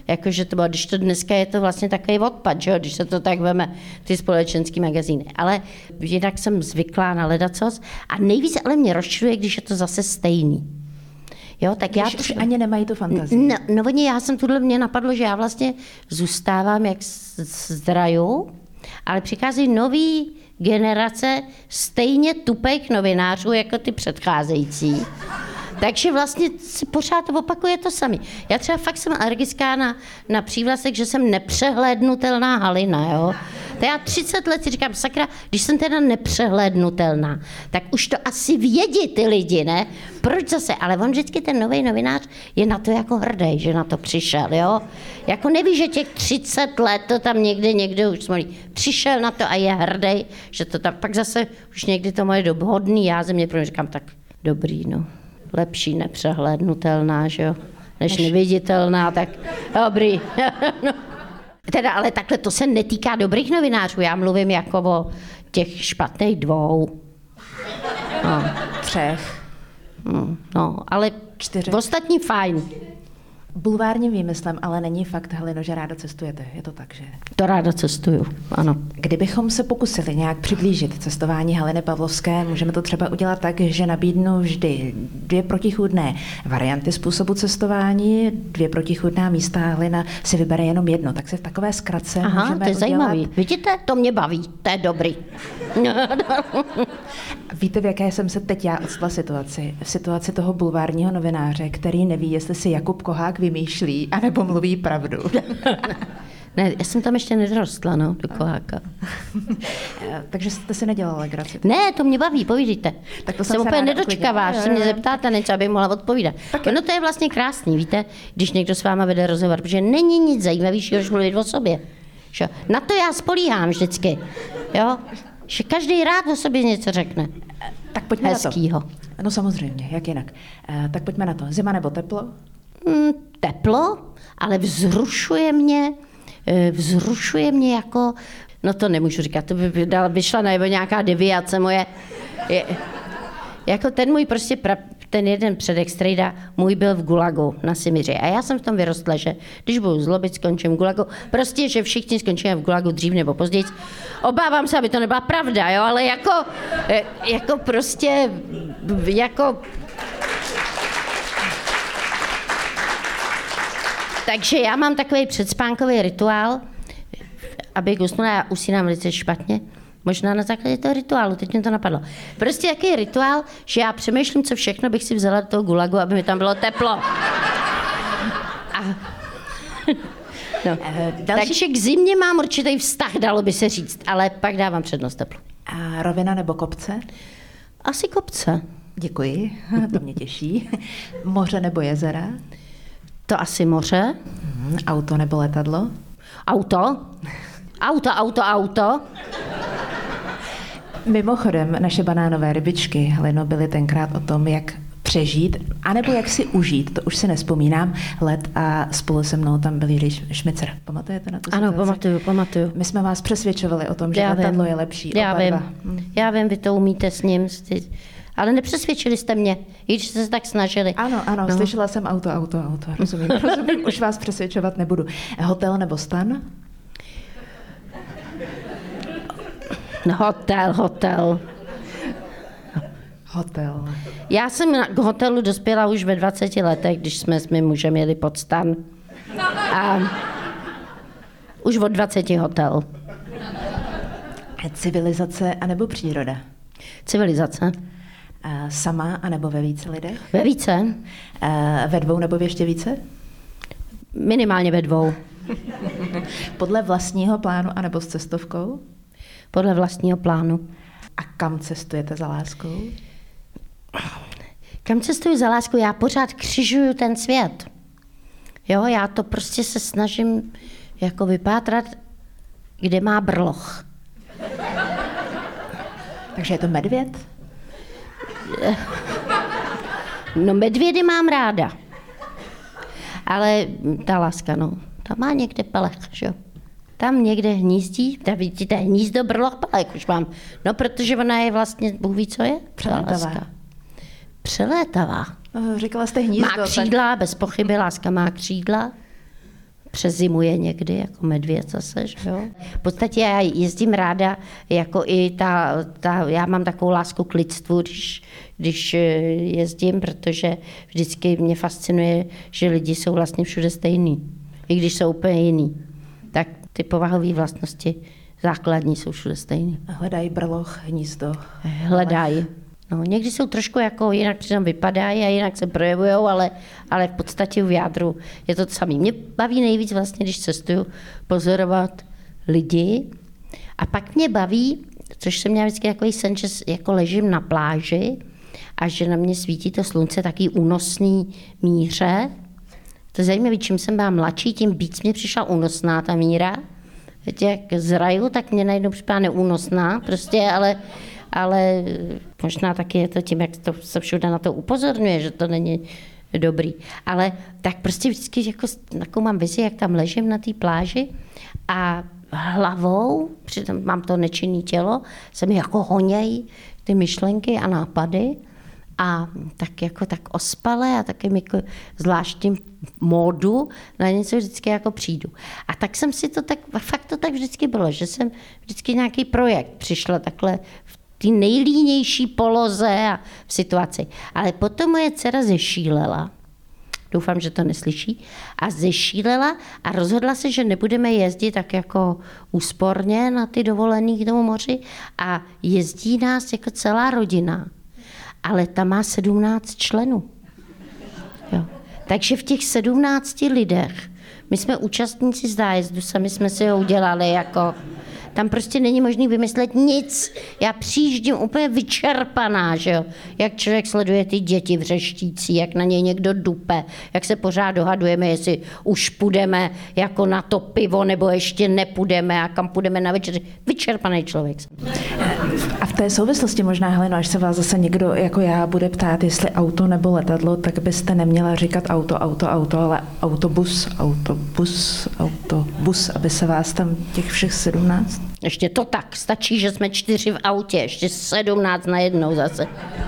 Jakože to bylo, když to dneska je to vlastně takový odpad, že jo, když se to tak veme, ty společenský magazíny. Ale jinak jsem zvyklá na ledacos a nejvíc ale mě rozčiluje, když je to zase stejný. Jo, tak Když já už ani nemají tu fantazii. No, no oni, já jsem tuhle, mě napadlo, že já vlastně zůstávám jak zdraju, ale přicházejí nový generace stejně tupých novinářů jako ty předcházející. Takže vlastně si pořád opakuje to samé. Já třeba fakt jsem alergická na, na přívlastek, že jsem nepřehlédnutelná Halina, jo. To já třicet let si říkám, sakra, když jsem teda nepřehlédnutelná, tak už to asi vědí ty lidi, ne? Proč zase? Ale on vždycky ten nový novinář je na to jako hrdý, že na to přišel, jo. Jako neví, že těch třicet let to tam někde někde už smolí. Přišel na to a je hrdý, že to tam, pak zase už někdy to moje dobhodný, já ze mě pro mě říkám, tak dobrý, no. Lepší nepřehlédnutelná, že jo, než neviditelná, tak dobrý. No. Teda, ale takhle to se netýká dobrých novinářů, já mluvím jako o těch špatných dvou. No. Třech. No, ale Čtyřech. ostatní fajn. Bulvárním výmyslem ale není fakt, Halino, že ráda cestujete. Je to tak, že? To ráda cestuju, ano. Kdybychom se pokusili nějak přiblížit cestování Haliny Pavlovské, můžeme to třeba udělat tak, že nabídnu vždy dvě protichůdné varianty způsobu cestování, dvě protichůdná místa, Halina si vybere jenom jedno, tak se v takové zkratce Aha, můžeme to je udělat... zajímavý. Vidíte, to mě baví, to je dobrý. Víte, v jaké jsem se teď já odstala situaci? V situaci toho bulvárního novináře, který neví, jestli si Jakub Kohák vymýšlí, anebo mluví pravdu. Ne, já jsem tam ještě nedorostla, no, do Koháka. Takže jste si nedělala legraci. Ne, to mě baví, povídejte. Tak to jsem jsem se úplně ráda nedočkavá, uklidnila. že se mě zeptáte něco, abych mohla odpovídat. Tak no to je vlastně krásný, víte, když někdo s váma vede rozhovor, protože není nic zajímavějšího, než mluvit o sobě. Že? Na to já spolíhám vždycky, jo? Že každý rád o sobě něco řekne. Tak pojďme Hezkýho. na to. No samozřejmě, jak jinak. E, tak pojďme na to. Zima nebo teplo? Mm, teplo, ale vzrušuje mě, e, vzrušuje mě jako, no to nemůžu říkat, to by vyšla najevo nějaká deviace moje. Je, jako ten můj prostě, pra, ten jeden předek strejda, můj byl v Gulagu na Simiři. A já jsem v tom vyrostla, že když budu zlobit, skončím v Gulagu. Prostě, že všichni skončíme v Gulagu dřív nebo později. Obávám se, aby to nebyla pravda, jo, ale jako, jako prostě, jako... Takže já mám takový předspánkový rituál, abych usnula, já usínám velice špatně. Možná na základě toho rituálu, teď mě to napadlo. Prostě jaký rituál, že já přemýšlím, co všechno bych si vzala do toho Gulagu, aby mi tam bylo teplo. A... No. Další... Takže k zimě mám určitý vztah, dalo by se říct, ale pak dávám přednost teplu. A rovina nebo kopce? Asi kopce. Děkuji, to mě těší. Moře nebo jezera? To asi moře. Hmm, auto nebo letadlo? Auto. Auto, auto, auto. Mimochodem, naše banánové rybičky, Halino, byly tenkrát o tom, jak přežít, anebo jak si užít, to už si nespomínám, let a spolu se mnou tam byl Jiří Šmicer. Pamatujete na to? Ano, pamatuju, pamatuju. My jsme vás přesvědčovali o tom, že Já letadlo vím. je lepší. Já oba vím, dva. Hm. já vím, vy to umíte s ním, ale nepřesvědčili jste mě, i když jste se tak snažili. Ano, ano, no. Slyšela jsem auto, auto, auto, rozumím, rozumím, už vás přesvědčovat nebudu. Hotel nebo stan? Hotel, hotel. Hotel. Já jsem k hotelu dospěla už ve dvaceti letech, když jsme s mým mužem jeli pod stan. A už od dvaceti hotel. Civilizace anebo příroda? Civilizace. A sama anebo ve více lidech? Ve více. A ve dvou nebo v ještě více? Minimálně ve dvou. Podle vlastního plánu anebo s cestovkou? Podle vlastního plánu. A kam cestujete za láskou? Kam cestuju za láskou? Já pořád křižuju ten svět. Jo, já to prostě se snažím jako vypátrat, kde má brloch. Takže je to medvěd? No medvědy mám ráda. Ale ta láska, no, ta má někde pelech, že jo. Tam někde hnízdí, tam vidíte hnízdo brloch pelech už mám. No, protože ona je vlastně, Bůh ví, co je? Přelétavá. Přelétavá. No, říkala jste hnízdo. Má křídla, tak... bez pochyby, láska má křídla. přezimuje někdy, jako medvěd zase, že jo. V podstatě já jezdím ráda, jako i ta, ta já mám takovou lásku k lidstvu, když, když jezdím, protože vždycky mě fascinuje, že lidi jsou vlastně všude stejný, i když jsou úplně jiný. Tak ty povahové vlastnosti základní jsou všude stejný. Hledají brloch, hnízdo. Hledají. No, někdy jsou trošku jako jinak přitom vypadají a jinak se projevujou, ale, ale v podstatě v jádru je to samé. Mě baví nejvíc vlastně, když cestuju, pozorovat lidi a pak mě baví, což jsem měla vždycky takový sen, že jako ležím na pláži a že na mě svítí to slunce taky únosný míře. To je zajímavé, čím jsem byla mladší, tím víc mě přišla únosná ta míra. Jak zraju, tak mě najednou připadá neúnosná, prostě, ale ale možná taky je to tím, jak to se všude na to upozorňuje, že to není dobrý. Ale tak prostě vždycky jako, jako mám vizi, jak tam ležím na té pláži a hlavou, přitom mám to nečinné tělo, se mi jako honějí ty myšlenky a nápady a tak jako tak ospale a takým jako zvláštním módu na něco vždycky jako přijdu. A tak jsem si to tak, fakt to tak vždycky bylo, že jsem vždycky nějaký projekt přišla takhle v ty nejlínější poloze a v situaci. Ale potom moje dcera zešílela, doufám, že to neslyší, a zešílela a rozhodla se, že nebudeme jezdit tak jako úsporně na ty dovolený k tomu moři a jezdí nás jako celá rodina. Ale ta má sedmnáct členů. Jo. Takže v těch sedmnácti lidech, my jsme účastníci zájezdu, sami jsme si ho udělali jako... Tam prostě není možný vymyslet nic. Já přijíždím úplně vyčerpaná, že jo. Jak člověk sleduje ty děti vřeštící, jak na něj někdo dupe, jak se pořád dohadujeme, jestli už půjdeme jako na to pivo, nebo ještě nepůjdeme a kam půjdeme na večeři. Vyčerpaný člověk. A v té souvislosti možná, Heleno, až se vás zase někdo jako já bude ptát, jestli auto nebo letadlo, tak byste neměla říkat auto, auto, auto, ale autobus, autobus, autobus, aby se vás tam těch všech sedmnáct. Ještě to tak, stačí, že jsme čtyři v autě, ještě sedmnáct najednou zase.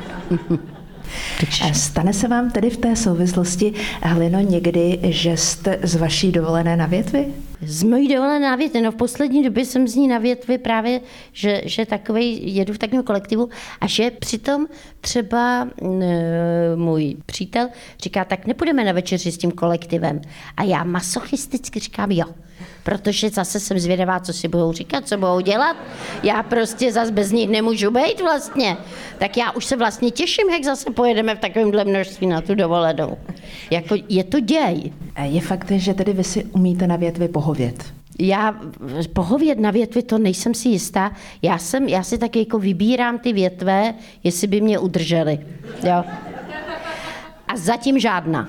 Stane se vám tedy v té souvislosti, Heleno, někdy, že jste z vaší dovolené na větvi? Z mojí dovolené na větvi, no v poslední době jsem z ní na větvi právě, že, že takovej, jedu v takovém kolektivu a že přitom třeba e, můj přítel říká, tak nepůjdeme na večeři s tím kolektivem. A já masochisticky říkám jo, protože zase jsem zvědavá, co si budou říkat, co budou dělat. Já prostě zase bez nich nemůžu být vlastně. Tak já už se vlastně těším, jak zase pojedeme v takovémhle množství na tu dovolenou. Jako je to děj. Je fakt, že tedy vy si umíte na větvi pohovět? Já pohovět na větvi, to nejsem si jistá. Já, jsem, já si taky jako vybírám ty větve, jestli by mě udržely. Jo. A zatím žádná.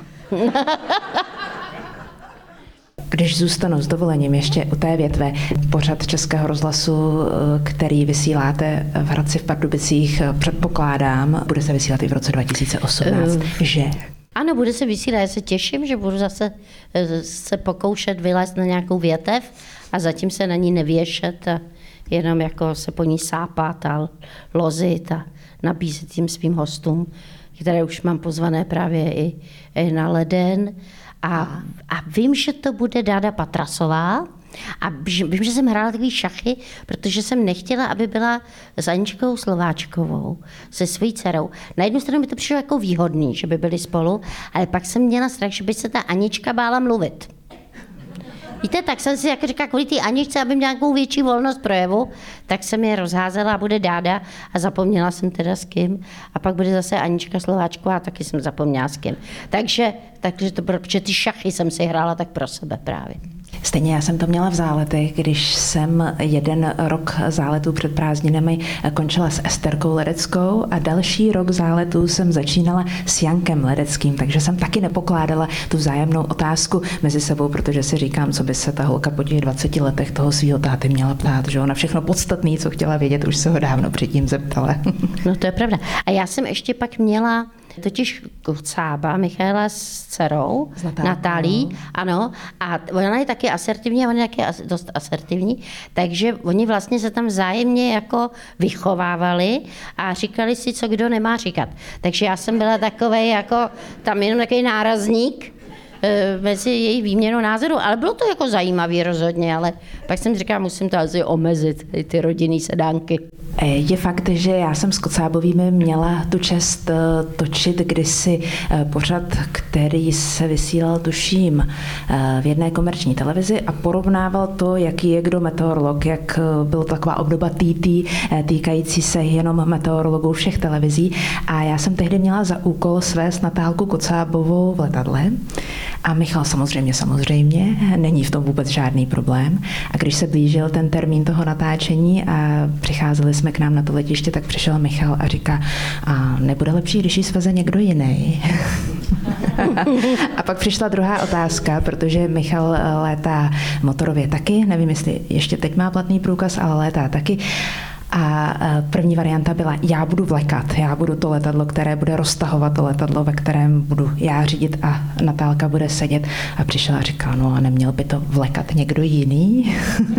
Když zůstanu s dovolením ještě u té větve, pořad Českého rozhlasu, který vysíláte v Hradci v Pardubicích, předpokládám, bude se vysílat i v roce dva tisíce osmnáct, uh. že? Ano, bude se vysílat, já se těším, že budu zase se pokoušet vylézt na nějakou větev a zatím se na ní nevěšet a jenom jako se po ní sápat a lozit a nabízet tím svým hostům, které už mám pozvané právě i, i na leden. A, a vím, že to bude Dáda Patrasová a vím, že jsem hrála takový šachy, protože jsem nechtěla, aby byla s Aničkou Slováčkovou, se svojí dcerou. Na jednu stranu mi to přišlo jako výhodný, že by byli spolu, ale pak jsem měla strach, že by se ta Anička bála mluvit. Víte, tak jsem si jako říkala, kvůli té Aničce, aby měla nějakou větší volnost projevu, tak jsem je rozházela a bude Dáda a zapomněla jsem teda s kým. A pak bude zase Anička Slováčková a taky jsem zapomněla s kým. Takže, takže to bylo, protože ty šachy jsem si hrála tak pro sebe právě. Stejně já jsem to měla v záletech, když jsem jeden rok záletů před prázdninami končila s Esterkou Ledeckou a další rok záletů jsem začínala s Jankem Ledeckým, takže jsem taky nepokládala tu vzájemnou otázku mezi sebou, protože si říkám, co by se ta holka po těch dvaceti letech toho svého táty měla ptát, že ona všechno podstatné, co chtěla vědět, už se ho dávno předtím zeptala. No to je pravda. A já jsem ještě pak měla totiž Kucába, Michaela s dcerou, Natálí, ano, a ona je taky asertivní a on je taky dost asertivní, takže oni vlastně se tam vzájemně jako vychovávali a říkali si, co kdo nemá říkat. Takže já jsem byla takovej jako tam jenom takový nárazník mezi její výměnou názoru, ale bylo to jako zajímavý rozhodně, ale pak jsem říkala, musím to asi omezit, ty rodinný sedánky. Je fakt, že já jsem s Kocábovými měla tu čest točit kdysi pořad, který se vysílal, tuším, v jedné komerční televizi a porovnával to, jaký je kdo meteorolog, jak byla taková obdoba T T týkající se jenom meteorologů všech televizí. A já jsem tehdy měla za úkol svést Natálku Kocábovou v letadle a Michal samozřejmě, samozřejmě, není v tom vůbec žádný problém. A když se blížil ten termín toho natáčení a přicházeli jsme k nám na to letiště, tak přišel Michal a říká, a nebude lepší, když jí sveze někdo jiný? A pak přišla druhá otázka, protože Michal létá motorově taky, nevím, jestli ještě teď má platný průkaz, ale létá taky. A první varianta byla, já budu vlekat, já budu to letadlo, které bude roztahovat, to letadlo, ve kterém budu já řídit a Natálka bude sedět. A přišla a říkala, no a neměl by to vlekat někdo jiný?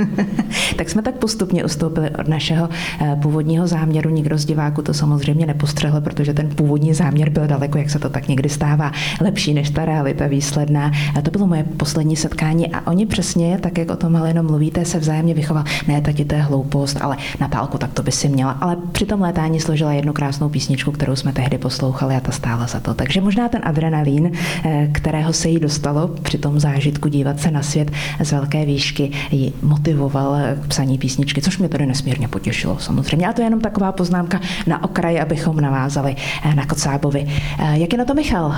Tak jsme tak postupně ustoupili od našeho původního záměru. Nikdo z diváků to samozřejmě nepostřehl, protože ten původní záměr byl daleko, jak se to tak někdy stává, lepší než ta realita výsledná. A to bylo moje poslední setkání a oni přesně, tak jak o tom Halino mluvíte, se vzájemně vychoval. Ne, tati, to je hloupost, ale Natálku, tak to by si měla. Ale při tom létání složila jednu krásnou písničku, kterou jsme tehdy poslouchali a ta stála za to. Takže možná ten adrenalín, kterého se jí dostalo při tom zážitku dívat se na svět z velké výšky, ji motivoval k psaní písničky, což mě tady nesmírně potěšilo samozřejmě. A to je jenom taková poznámka na okraj, abychom navázali na Kocábovi. Jak je na to Michal?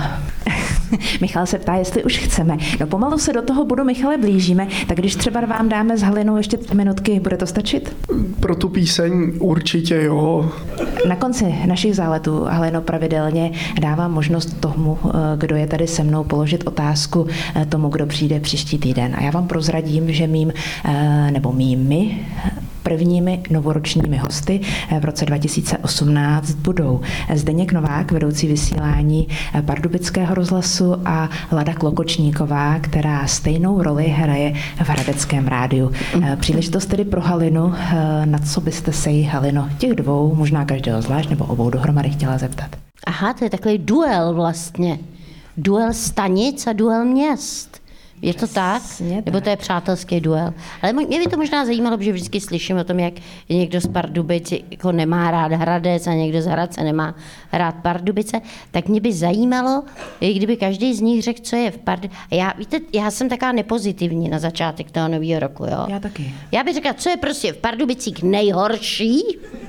Michal se ptá, jestli už chceme. No pomalu se do toho budu, Michale, blížíme, tak když třeba vám dáme s Halinou ještě minutky, bude to stačit? Pro tu píseň určitě jo. Na konci našich záletů, Halino, pravidelně dávám možnost tomu, kdo je tady se mnou, položit otázku tomu, kdo přijde příští týden. A já vám prozradím, že mým, nebo mými prvními novoročními hosty v roce dva tisíce osmnáct budou Zdeněk Novák, vedoucí vysílání Pardubického rozhlasu, a Lada Klokočníková, která stejnou roli hraje v Hradeckém rádiu. Příležitost tedy pro Halinu, na co byste se jí, Halino, těch dvou, možná každého zvlášť nebo obou dohromady, chtěla zeptat? Aha, to je takový duel vlastně. Duel stanic a duel měst. Je to tak? Nebo to je přátelský duel? Ale mě by to možná zajímalo, protože vždycky slyším o tom, jak někdo z Pardubic jako nemá rád Hradec a někdo z Hradce nemá rád Pardubice. Tak mě by zajímalo, kdyby každý z nich řekl, co je v Pardubici. Já, víte, já jsem taková nepozitivní na začátek toho nového roku. Jo? Já taky. Já bych řekla, co je prostě v Pardubicích nejhorší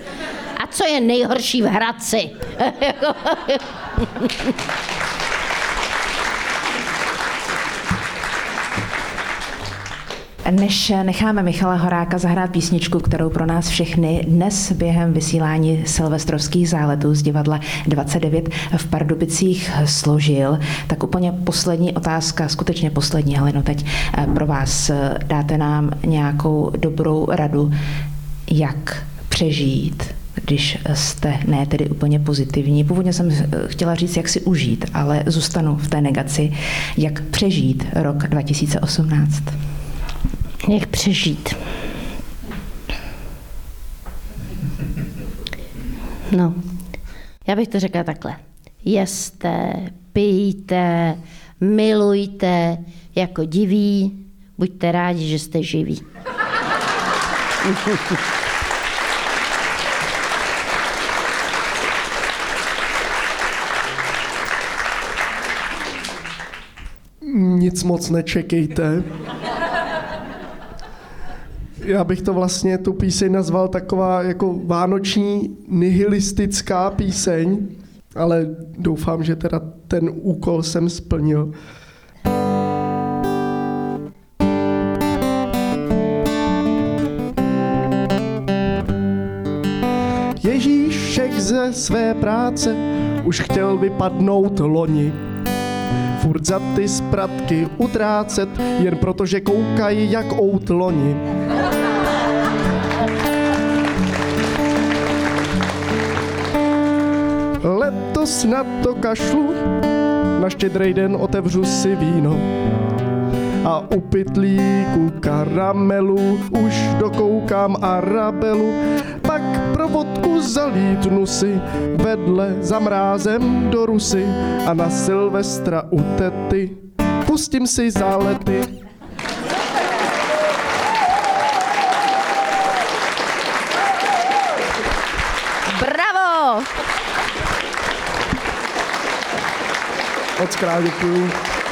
a co je nejhorší v Hradci. Než necháme Michala Horáka zahrát písničku, kterou pro nás všechny dnes během vysílání silvestrovských záletů z divadla dvacet devět v Pardubicích složil, tak úplně poslední otázka, skutečně poslední, Halino, teď pro vás. Dáte nám nějakou dobrou radu, jak přežít, když jste ne tedy úplně pozitivní. Původně jsem chtěla říct, jak si užít, ale zůstanu v té negaci. Jak přežít rok dva tisíce osmnáct? Jak přežít? No, já bych to řekla takhle. Jeste, pijte, milujte jako diví, buďte rádi, že jste živí. Nic moc nečekejte. Já bych to vlastně, tu píseň nazval taková jako vánoční nihilistická píseň, ale doufám, že teda ten úkol jsem splnil. Ježíšek ze své práce už chtěl vypadnout loni. Furt za ty spratky utrácet, jen protože koukají jak outloni. Letos na to kašlu, na Štědrý den otevřu si víno. A u pytlíku karamelu už dokoukám Arabelu. Pak pro vodku zalítnu si vedle za mrázem do Rusy a na Silvestra u tety pustím si zálety. Bravo! Moc krát děkuju.